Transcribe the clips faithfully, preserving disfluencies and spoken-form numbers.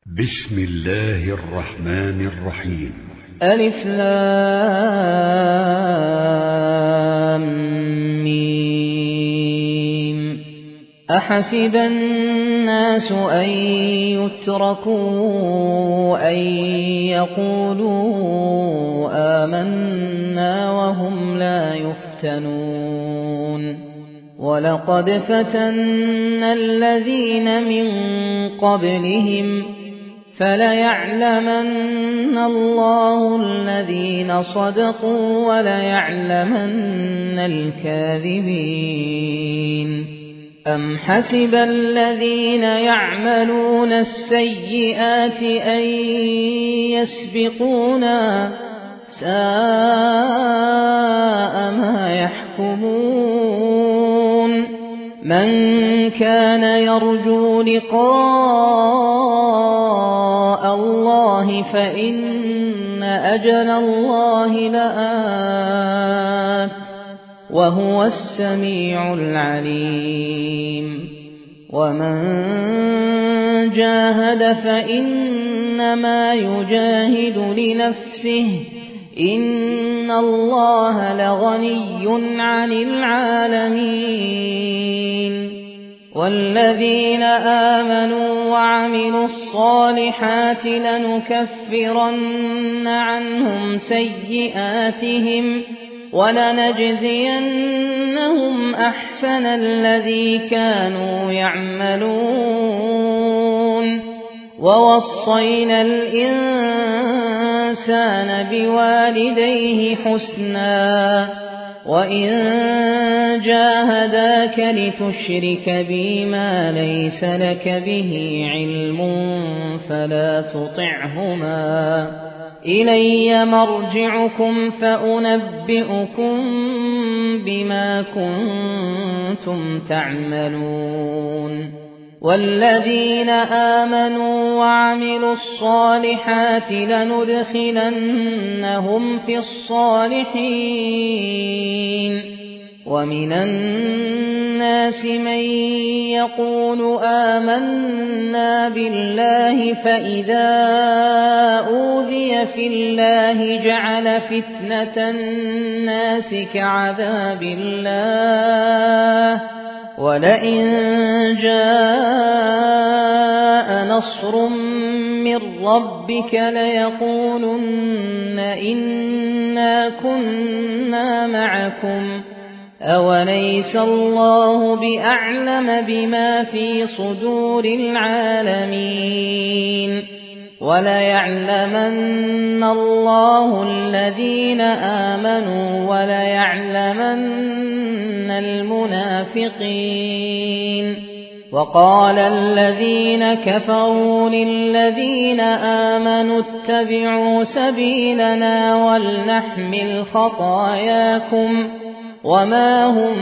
بسم الله الرحمن الرحيم. ألف لام ميم. أحسب الناس أن يتركوا أن يقولوا آمنا وهم لا يفتنون. ولقد فتنا الذين من قبلهم فليعلمن الله الذين صدقوا وليعلمن الكاذبين. أم حسب الذين يعملون السيئات أن يسبقونا ساء ما يحكمون. من كان يرجو لقاء الله فإن أجل الله لآت وهو السميع العليم. ومن جاهد فإنما يجاهد لنفسه إن الله لغني عن العالمين. والذين آمنوا وعملوا الصالحات لنكفرن عنهم سيئاتهم ولنجزينهم أحسن الذي كانوا يعملون. ووصينا الإنسان بوالديه حسنا وإن جاهداك لتشرك بي ما ليس لك به علم فلا تطعهما. إلي مرجعكم فأنبئكم بما كنتم تعملون. والذين آمنوا وعملوا الصالحات لندخلنهم في الصالحين. ومن الناس من يقول آمنا بالله فإذا أوذي في الله جعل فتنة الناس كعذاب الله ولئن جاء نصر من ربك ليقولن إنا كنا معكم أوليس الله بأعلم بما في صدور العالمين. وليعلمن الله الذين آمنوا وليعلمن المنافقين. وقال الذين كفروا للذين آمنوا اتبعوا سبيلنا ولنحمل خطاياكم وما هم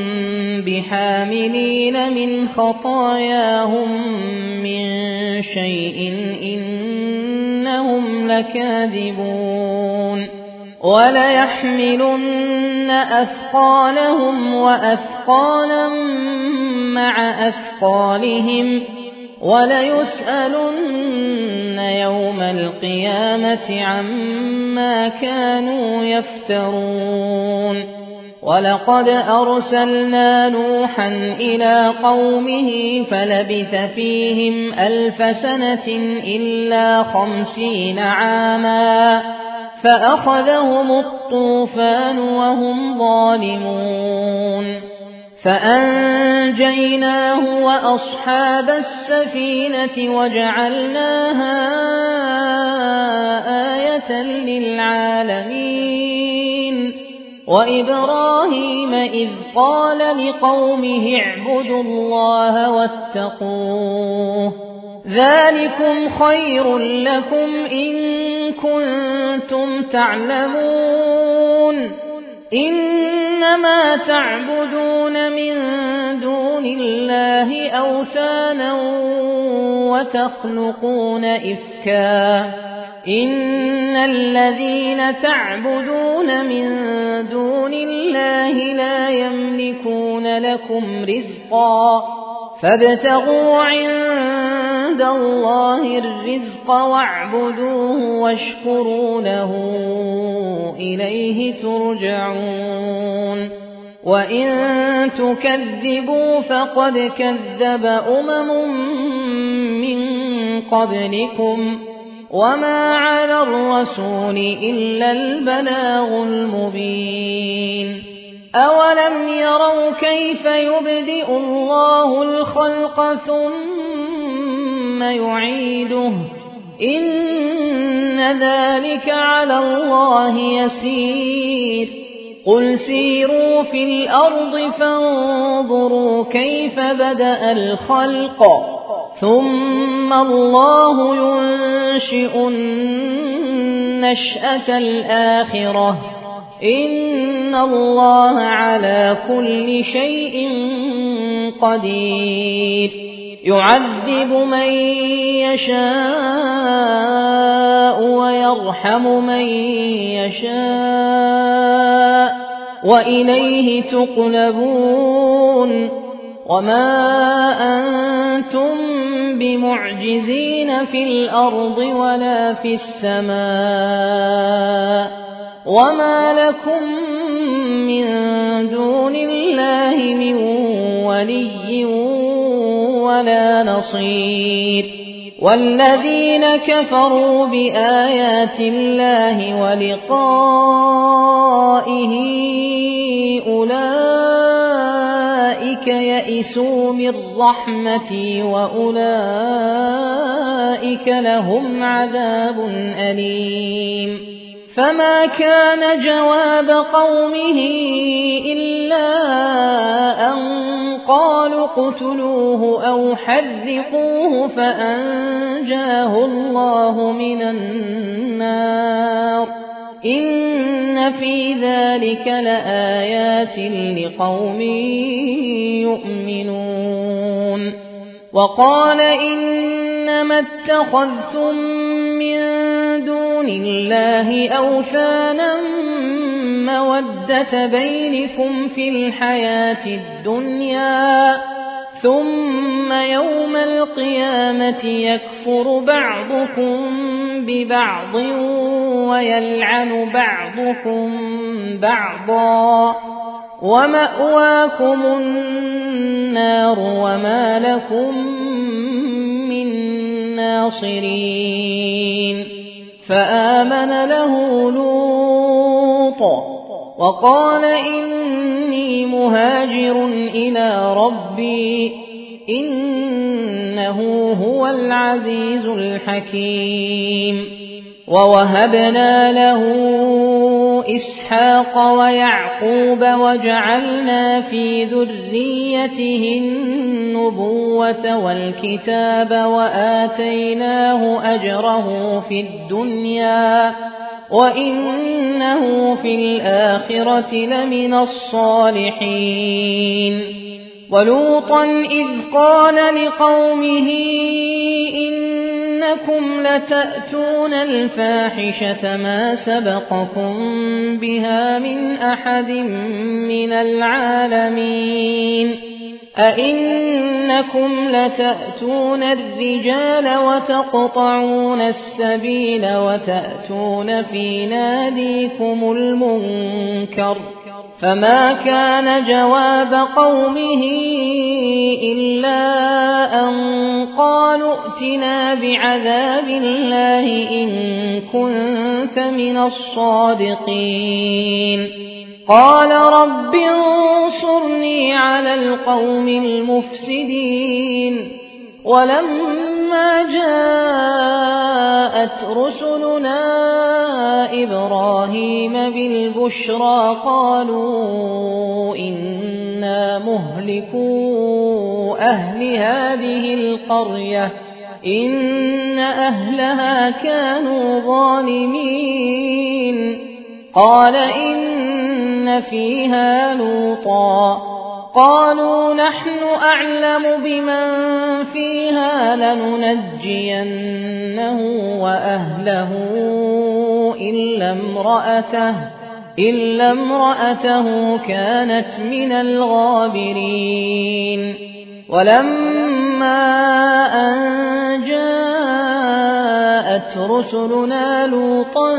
بحاملين من خطاياهم من شيء إنهم لكاذبون. وليحملن أثقالهم وأثقالا مع أثقالهم وليسألن يوم القيامة عما كانوا يفترون. ولقد أرسلنا نوحا إلى قومه فلبث فيهم ألف سنة إلا خمسين عاما فأخذهم الطوفان وهم ظالمون. فأنجيناه وأصحاب السفينة وجعلناها آية للعالمين. وإبراهيم إذ قال لقومه اعبدوا الله واتقوه ذلكم خير لكم إن كنتم تعلمون. إنما تعبدون من دون الله أوثانا وتخلقون إفكا إن الذين تعبدون من دون الله لا يملكون لكم رزقا فابتغوا عند عند الله الرزق واعبدوه واشكروا له إليه ترجعون وإن تكذبوا فقد كذب أمم من قبلكم وما على الرسول إلا البلاغ المبين أولم يروا كيف يبدئ الله الخلق ثم يعيده إن ذلك على الله يسير قل سيروا في الأرض فانظروا كيف بدأ الخلق ثم الله ينشئ النشأة الآخرة إن الله على كل شيء قدير يعذب من يشاء ويرحم من يشاء وإليه تقلبون وما أنتم بمعجزين في الأرض ولا في السماء وما لكم من دون الله من ولي ولا نصير والذين كفروا بآيات الله ولقائه أولئك يئسوا من رحمتي وأولئك لهم عذاب أليم فما كان جواب قومه إلا أن قالوا اقتلوه أو حرقوه فأنجاه الله من النار إن في ذلك لآيات لقوم يؤمنون وقال إنما اتخذتم من دون الله أوثانا مودة بينكم في الحياة الدنيا ثم يوم القيامة يكفر بعضكم ببعض ويلعن بعضكم بعضا ومأواكم النار وما لكم من ناصرين فآمن له لوط وقال إني مهاجر إلى ربي إنه هو العزيز الحكيم ووهبنا له إسحاق ويعقوب وجعلنا في ذريته النبوة والكتاب وآتيناه أجره في الدنيا وإنه في الآخرة لمن الصالحين ولوطا إذ قال لقومه إنكم لتأتون الفاحشة ما سبقكم بها من أحد من العالمين أئنكم لتأتون الرجال وتقطعون السبيل وتأتون في ناديكم المنكر فما كان جواب قومه إلا أن قالوا ائتنا بعذاب الله إن كنت من الصادقين قال رب انصرني على القوم المفسدين ولما جاءت رسلنا إبراهيم بالبشرى قالوا إنا مهلكو أهل هذه القرية إن أهلها كانوا ظالمين قال إن فيها لوطا قالوا نحن أعلم بمن فيها لننجينه وأهله إلا امرأته, إلا امرأته كانت من الغابرين ولما فلما أن جاءت رسلنا لوطا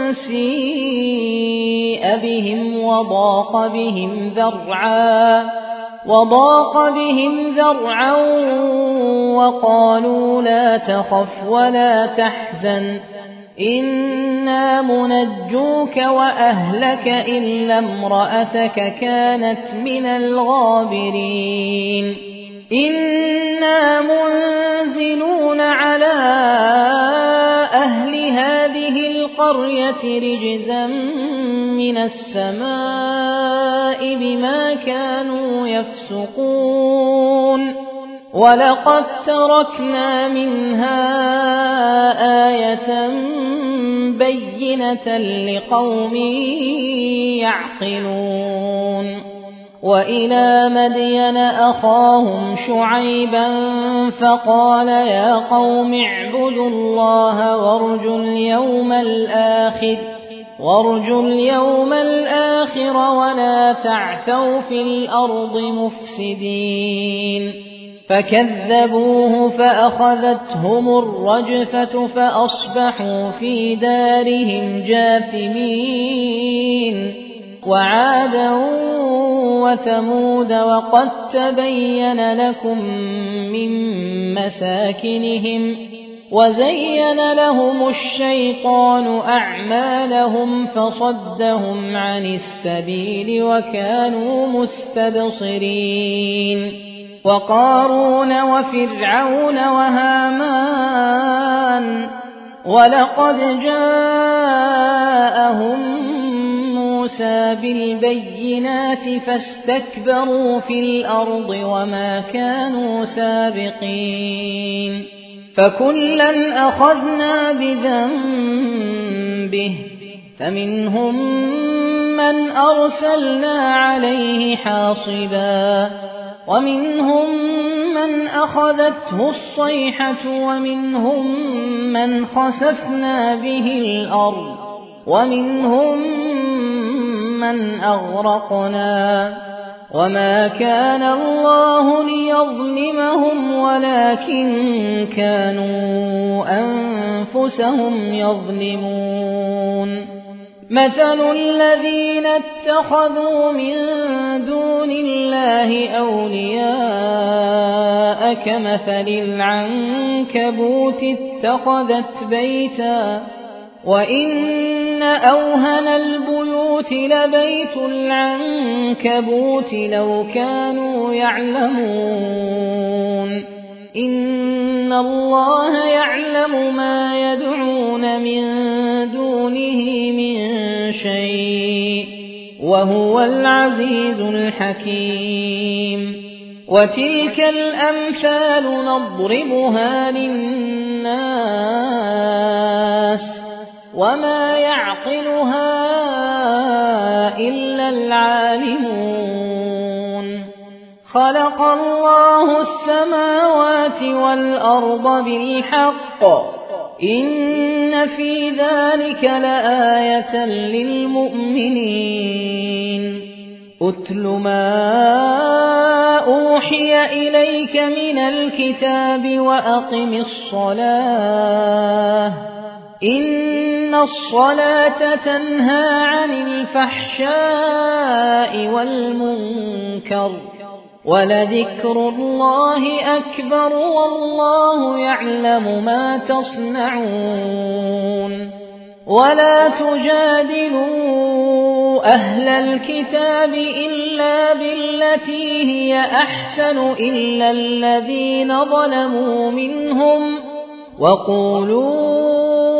سيء بهم وضاق بهم ذرعا وضاق بهم ذرعا وقالوا لا تخف ولا تحزن إنا منجوك وأهلك إلا امرأتك كانت من الغابرين إنا منزلون على أهل هذه القرية رجزا من السماء بما كانوا يفسقون ولقد تركنا منها آية بينة لقوم يعقلون وإلى مدين أخاهم شعيبا فقال يا قوم اعبدوا الله وارجوا اليوم الآخر وارجوا اليوم الآخر ولا تعثوا في الأرض مفسدين فكذبوه فأخذتهم الرجفة فأصبحوا في دارهم جاثمين وعادا وثمود وقد تبين لكم من مساكنهم وزين لهم الشيطان أعمالهم فصدهم عن السبيل وكانوا مستبصرين وقارون وفرعون وهامان ولقد جاءهم موسى بالبينات فاستكبروا في الأرض وما كانوا سابقين فكلا أخذنا بذنبه فمنهم من أرسلنا عليه حاصبا ومنهم من أخذته الصيحة ومنهم من خسفنا به الأرض ومنهم من أغرقنا وما كان الله ليظلمهم ولكن كانوا أنفسهم يظلمون مثل الذين اتخذوا من دون الله أولياء كمثل العنكبوت اتخذت بيتا وإن أوهن البيوت لبيت العنكبوت لو كانوا يعلمون إن الله يعلم ما يدعون من دونه من شيء وهو العزيز الحكيم وتلك الأمثال نضربها للناس وما يعقلها إلا العالمون خلق الله السماوات والأرض بالحق إن في ذلك لآية للمؤمنين أتل ما أوحي إليك من الكتاب وأقم الصلاة إن الصلاة تنهى عن الفحشاء والمنكر ولذكر الله أكبر والله يعلم ما تصنعون ولا تجادلوا أهل الكتاب إلا بالتي هي أحسن إلا الذين ظلموا منهم وقولوا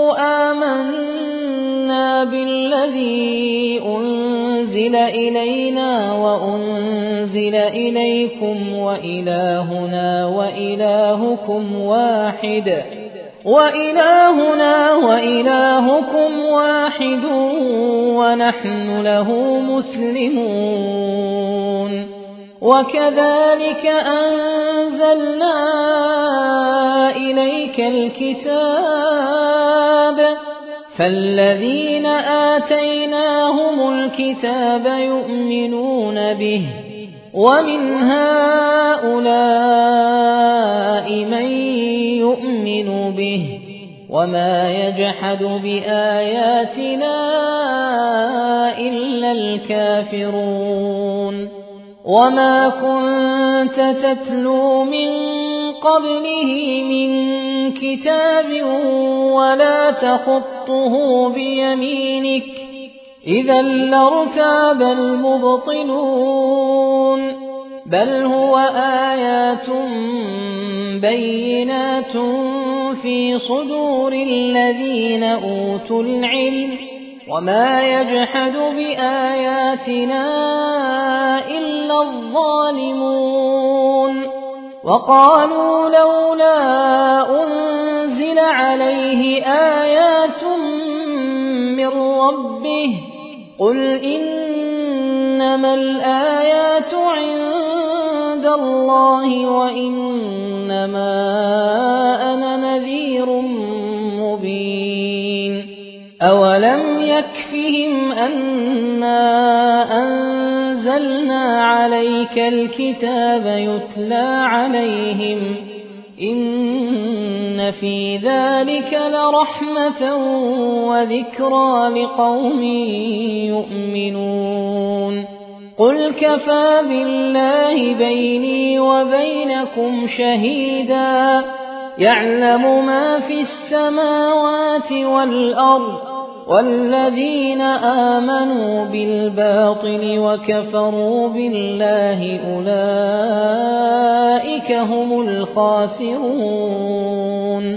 آمنا بالذي أنزل إلينا وأنزل إليكم وإلهنا وإلهكم واحد وإلهنا وإلهكم واحد ونحن له مسلمون وكذلك أنزلنا إليك الكتاب فالذين آتيناهم الكتاب يؤمنون به ومن هؤلاء من يؤمن به وما يجحد بآياتنا إلا الكافرون وما كنت تتلو من قبله من كتاب ولا تخطه بيمينك إذا لارتاب المبطلون بل هو آيات بينات في صدور الذين أوتوا العلم وما يجحد بآياتنا إلا الظالمون وقالوا لولا أنزل عليه آيات من ربه قل إنما الآيات عند الله وإنما أنا نذير مبين أولم يكفهم أنا أنزلنا عليك الكتاب يتلى عليهم إن في ذلك لرحمة وذكرى لقوم يؤمنون قل كفى بالله بيني وبينكم شهيدا يعلم ما في السماوات والأرض والذين آمنوا بالباطل وكفروا بالله أولئك هم الخاسرون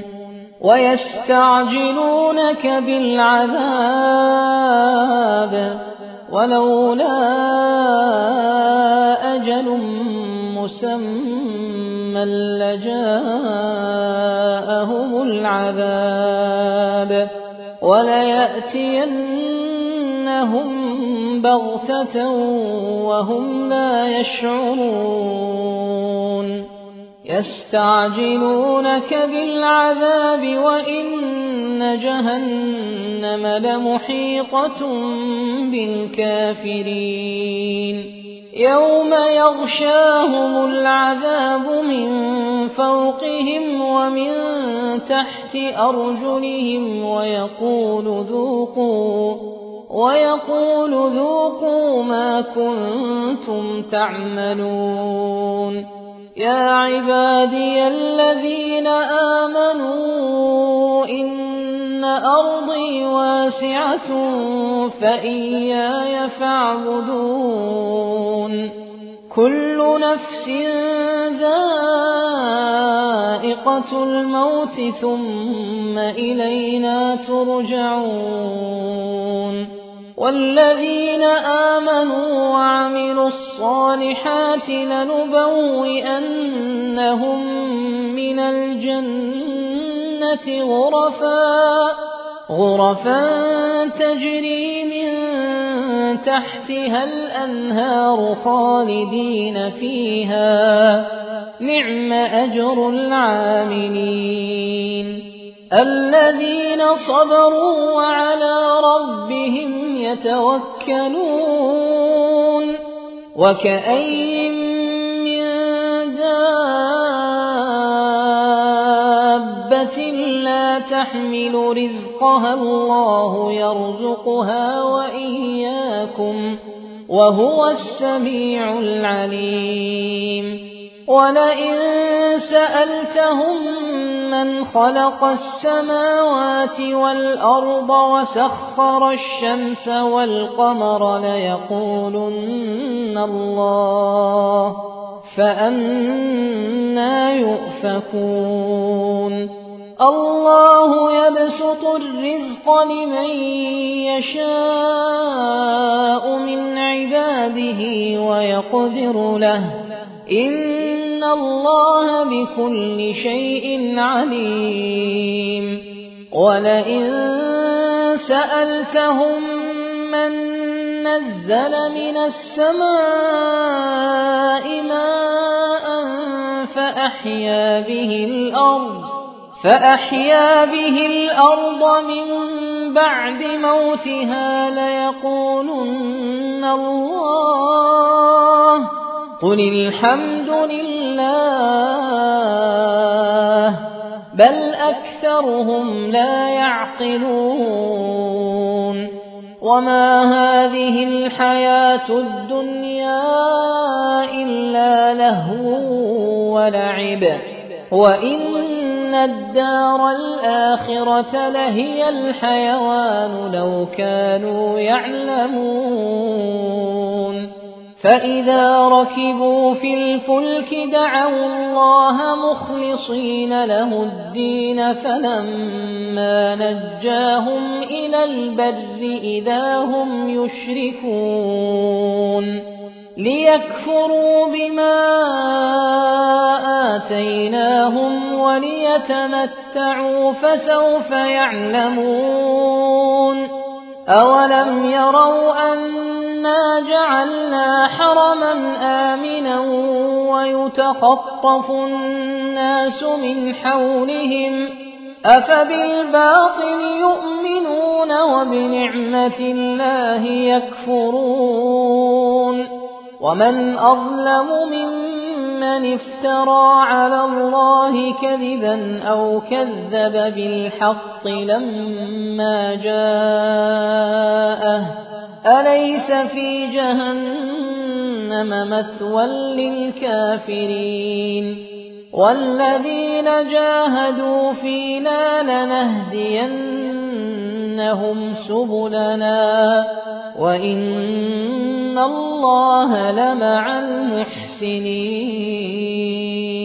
ويستعجلونك بالعذاب ولولا أجل مسمى لجاءهم العذاب وليأتينهم بغتة وهم لا يشعرون يستعجلونك بالعذاب وإن جهنم لمحيطة بالكافرين يوم يغشاهم العذاب من فوقهم ومن تحت أرجلهم ويقول ذوقوا ويقول ذوقوا ما كنتم تعملون يا عبادي الذين آمنوا إن أرضي واسعة فإياي فاعبدون كل نفس ذائقة الموت ثم إلينا ترجعون والذين آمنوا وعملوا الصالحات لنبوئنهم من الجنة غرفا غرفا تجري من تحتها الأنهار خالدين فيها نعم أجر العاملين الذين صبروا وعلى ربهم يتوكلون وكأين من دابة لا تحمل رزقها الله يرزقها وإياكم وهو السميع العليم ولئن سألتهم من خلق السماوات والأرض وسخر الشمس والقمر ليقولن الله فأنى يؤفكون الله يبسط الرزق لمن يشاء من عباده ويقدر له إن الله بكل شيء عليم ولئن سألتهم من نزل من السماء ماء فأحيا به الأرض فأحيا به الأرض من بعد موتها ليقولن الله قل الحمد لله بل أكثرهم لا يعقلون وما هذه الحياة الدنيا إلا لهو ولعب وإن الدار الآخرة لهي الحيوان لو كانوا يعلمون فإذا ركبوا في الفلك دعوا الله مخلصين له الدين فلما نجاهم إلى البر إذا هم يشركون ليكفروا بما آتيناهم وليتمتعوا فسوف يعلمون أولم يروا أنا جعلنا حرما آمنا ويتخطف الناس من حولهم أفبالباطل يؤمنون وبنعمة الله يكفرون ومن أظلم ممن افترى على الله كذبا أو كذب بالحق لما جاءه أليس في جهنم مثوى للكافرين والذين جاهدوا فينا لنهدينهم سبلنا وإن الله لمع المحسنين